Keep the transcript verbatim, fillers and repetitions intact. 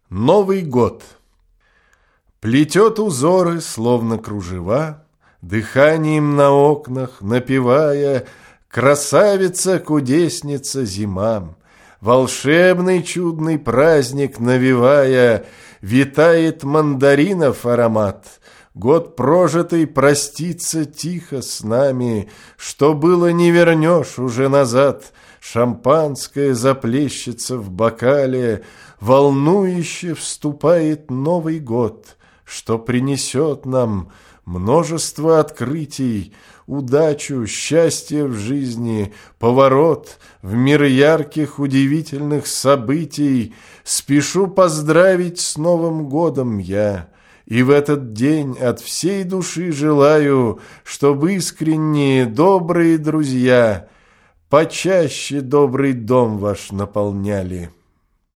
Новый год. Плетет узоры, словно кружева, дыханием на окнах напевая: красавица-кудесница зима, волшебный чудный праздник навевая, витает мандаринов аромат. Год прожитый простится тихо с нами, что было не вернешь уже назад. Шампанское заплещется в бокале, волнующе вступает Новый год, что принесет нам множество открытий, удачу, счастье в жизни, поворот в мир ярких, удивительных событий. Спешу поздравить с Новым годом я, и в этот день от всей души желаю, чтобы искренние, добрые друзья почаще добрый дом ваш наполняли.